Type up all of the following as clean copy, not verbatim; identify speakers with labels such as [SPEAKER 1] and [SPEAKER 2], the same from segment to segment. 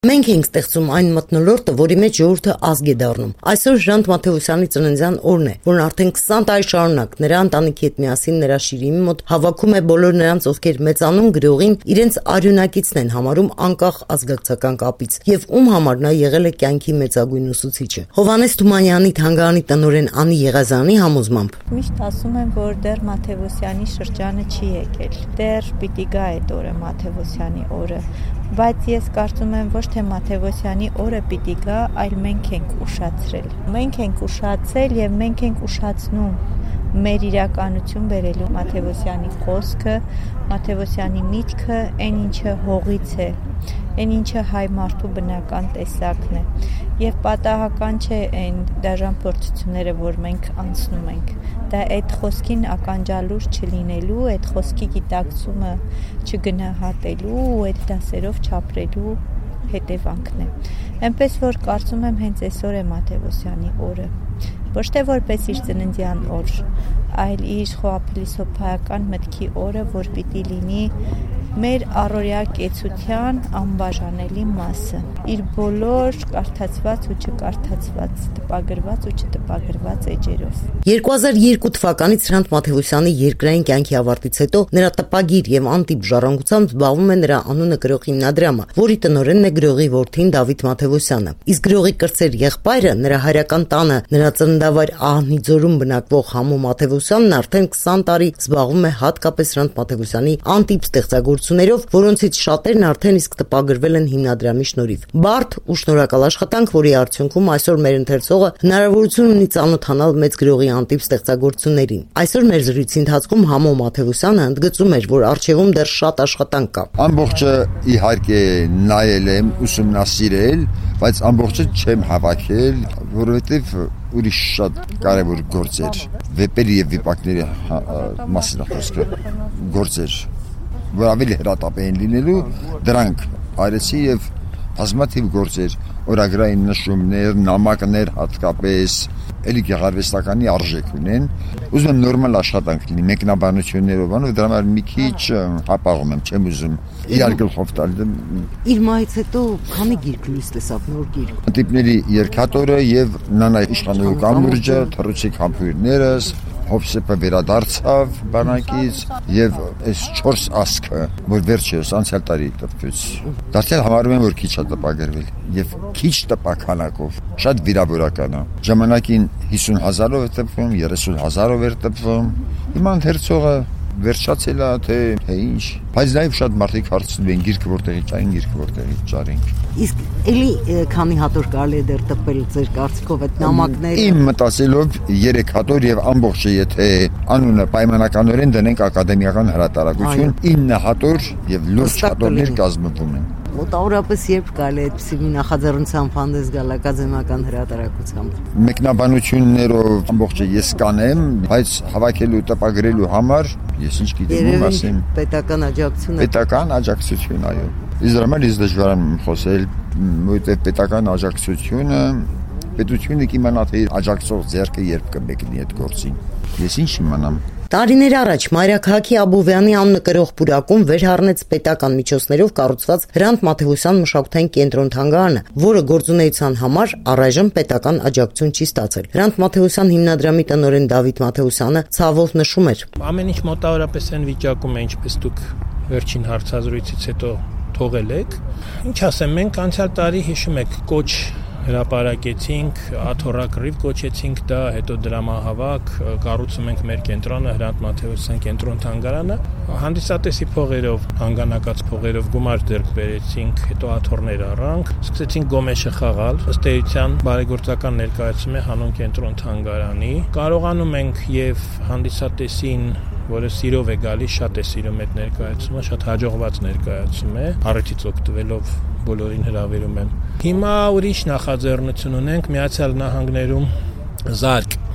[SPEAKER 1] Մենք ենք ստեղծում այն մթնոլորտը, որի մեջ ժողովուրդը ազգ է դառնում։ Այսօր Ժանտ Մաթեոսյանի ծննդյան օրն է, որն արդեն 20 տարի շարունակ նրա ընտանիքի հետ միասին նրա շիրիմի մոտ հավաքում է բոլոր նրանց, ովքեր մեծանուն գրողին իրենց արյունակիցն են համարում անկախ ազգակցական կապից, եւ ում համար նա եղել է կյանքի մեծագույն ուսուցիչը։ Հովհաննես Թումանյանի թանգարանի տնօրեն Անի Եղազյանի համոզմամբ.
[SPEAKER 2] Միշտ ասում են, որ դեռ Մաթեոսյանի շրջանը չի եկել։ Դեռ պիտի գա այդ օրը, Մաթեոսյանի օրը, բայց ես կարծում եմ ոչ թե Մաթեոսյանի օրը պիտի գա, այլ մենք ենք ուշացրել։ Մենք ենք ուշացել եւ մենք ենք ուշացնում մեր իրականություն բերելու Մաթեոսյանի խոսքը, Մաթեոսյանի միտքը, այն ինչը հողից է, այն ինչը հայ մարդու բնական տեսակն է։ Եվ պատահական չէ այն դաժան փորձությունները, որ մենք անցնում ենք։ Դա այդ խոսքին ականջալուր չլինելու, այդ խոսքի գիտակցումը չգնահատելու, այդ դասերով չապրելու հետևանքն է։ Այնպես որ կարծում եմ հենց այսօր է Մաթեոսյանի օրը, ոչ թե որպես իր ծննդյան օր, այլ իր խոհափիլիսոփայական մտքի օրը, որ պիտի լինի մեր առօրյա կեցության անբաժանելի մասը, իր բոլոր կարդացված ու չկարդացված, տպագրված ու չտպագրված էջերով։
[SPEAKER 1] 2002 թվականից Ժանտ Մաթեոսյանի երկրային կյանքի ավարտից հետո նրա տպագիր եւ անտիպ ժառանգությամբ զբաղվում է նրա անունը գրող հիմնադրամը, որի տնօրենն է գրողի որդին Դավիթ Մաթեոսյանը։ Իսկ գրողի կրտսեր եղբայրը, նրա հայրական տանը, նրա ծննդավայր Ահնիձորում բնակվող Համո Մաթեոսյանն արդեն 20 տարի զբաղվում է հատկապես Ժանտ Մաթեոսյանի անտիպ ստեղծագործություններով, որոնցից շատերն արդեն իսկ տպագրվել են հիմնադրամի շնորհիվ։ Բարդ ու շնորհակալ աշխատանք, որի արդյունքում այսօր մեր ընթերցողը հնարավորություն ունի ծանոթանալ մեծ գրողի անտիպ ստեղծագործություններին։ Այսօր մեր զրույցի ընթացքում Համո Մաթեոսյանը ընդգծում էր, որ առջևում դեռ շատ աշխատանք կա։
[SPEAKER 3] Ամբողջը իհարկե նայել եմ, ուսումնասիրել, բայց ամբողջը չեմ հավաքել, որովհետև ուրիշ շատ կարևոր գործեր, վեպերի եւ վիպակների մասին խոսքը գործեր, որ ավելի հրատապ էին լինելու, դրանք արեցի եւ բազմաթիվ գործեր, օրագրային նշումներ, նամակներ հատկապես, էլի գեղարվեստականի արժեք ունեն։ Ուզում եմ նորմալ աշխատանք լինի, մեկնաբանություններով, անով դրա համար մի քիչ հապաղում եմ, չեմ ուզում իրար գլխով տալ։
[SPEAKER 1] Իր մահից հետո քանի գիրք լույս տեսավ, նոր գիրք։
[SPEAKER 3] Տիպների երկաթորը եւ Նանա իշխանուհու կամուրջը, Թռուցիկ համբույրներս, Հովսեփը վերադարձավ բանակից եւ այս 4 ասքը, որ վերջերս անցյալ տարի տպվեց։ Դարձյալ համարում եմ, որ քիչ է տպագրվել եւ քիչ տպականակով, շատ վիրավորական է։ Ժամանակին 50,000-ով է տպվում, 30,000-ով էր տպվում։ Հիմա ընթերցողը վերջացել է թե ինչ, բայց նաև շատ մարդիկ հարցնում են գիրքը որտեղի ճարին, գիրքը որտեղի ճարին։
[SPEAKER 1] Իսկ էլի քանի հատոր կարելի է դեռ տպել ձեր կարծիքով այդ նամակները։
[SPEAKER 3] Իմ մտածելով 3 հատոր եւ ամբողջը եթե անունը պայմանականորեն դնենք ակադեմիական հրատարակություն, 9 հատոր եւ լուրջ հատորներ կազմվում են։
[SPEAKER 1] Մոտավորապես երբ կարելի է այդպիսի մի նախաձեռնությամբ հանդես գալ ակադեմիական հրատարակությամբ։
[SPEAKER 3] Մեկնաբանություններով ամբողջը ես կանեմ, բայց հավաքելու տպագրելու համար ես ինչ գիտեմ ասեմ։
[SPEAKER 1] Պետական աջակցություն։
[SPEAKER 3] Պետական աջակցություն, այո։ Իզրամել դժվար եմ խոսել, որովհետև պետական աջակցությունը պետությունը կիմանա թե աջակցող ձեռքը երբ կմեկնի այդ գործին։ Ես ինչ իմանամ։
[SPEAKER 1] Տարիներ առաջ Մայրաքաղաքի Աբովյանի անունը կրող պուրակում վերհառնեց պետական միջոցներով կառուցված Ժանտ Մաթեոսյան մշակութային կենտրոն թանգարանը, որը գործունեության համար առայժմ պետական աջակցություն չի ստացել։ Ժանտ Մաթեոսյան հիմնադրամի տնօրեն Դավիթ Մաթեոսյանը ցավով նշում էր.
[SPEAKER 4] Ամեն ինչ մոտավորապես այն վիճակում է, ինչպես դուք վերջին հարցազրույցից հետո թողել եք։ Ինչ ասեմ, մենք անցյալ տարի հիշում եք կոչ հրապարակեցինք, աթոռակռիվ կոչեցինք դա, հետո դրամահավաք, կառուցում ենք մեր կենտրոնը, Ժանտ Մաթեոսյան կենտրոն թանգարանը, հանդիսատեսի փողերով, հանգանակած փողերով գումար ձեռք բերեցինք, հետո աթոռներ առանք, սկսեցինք գոմեշը խաղալ, ըստ էության բարեգործական ներկայացում է հանուն կենտրոն թանգարանի, կարողանում ենք եւ հանդիսատեսին, որը սիրով է գալիս, շատ է սիրում այդ ներկայացումը, շատ հաջողված ներկայացում է, առիթից օգտվելով բոլորին հրավիրում եմ։ Հիմա ուրիշ նախաձեռնություն ունենք Միացյալ Նահանգներում Զարկ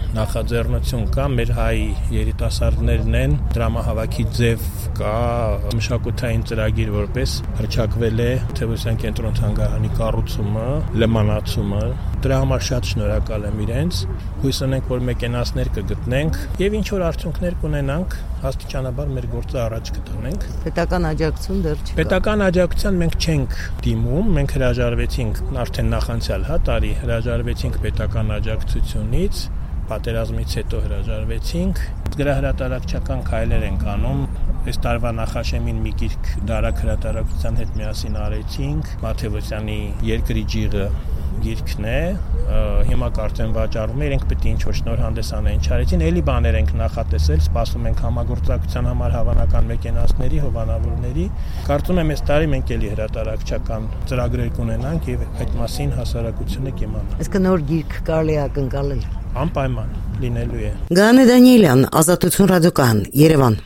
[SPEAKER 4] նախաձեռնություն կա, մեր հայ երիտասարդներն են, դրամահավաքի ձև կա, մշակութային ծրագիր որպես հռչակվել է Թևոսյան կենտրոն թանգարանի կառուցումը, լմանացումը, դրա համար շատ շնորհակալ եմ իրենց, հույս ունենք, որ մեկենասներ կգտնենք եւ ինչ որ արդյունքներ կունենանք, աստիճանաբար մեր գործը առաջ կտանենք։
[SPEAKER 1] Պետական աջակցություն դեռ չկա։
[SPEAKER 4] Պետական աջակցության մենք չենք դիմում, մենք հրաժարվեցինք արդեն նախանցյալ տարի հրաժարվեցինք պետական աջակցությունից, պատերազմից հետո հրաժարվեցինք, գրահրատարակչական քայլեր ենք անում, այս տարվա նախաշեմին մի գիրք դարակ հրատարակության հետ միասին արեցինք, Մաթևոսյանի Երկրի ջիղը գիրքն է, հիմա կարծեմ վաճառվում է, իրենք պետք է ինչ-որ շնոր հանդեսանային չարեցին, էլի բաներ ենք նախատեսել, սպասում ենք համագործակցության համար հավանական մեկենասների, հովանավորների, կարծում եմ այս տարի մենք էլի հրատարակչական ծրագրեր կունենանք եւ այդ մասին հասարակությունը կիմանա։
[SPEAKER 1] Իսկ նոր գիրք կարելի է ակնկալել։
[SPEAKER 4] Անպայման լինելու է։
[SPEAKER 1] Գաներ Դանիելյան, Ազատություն ռադիոկայան, Երևան։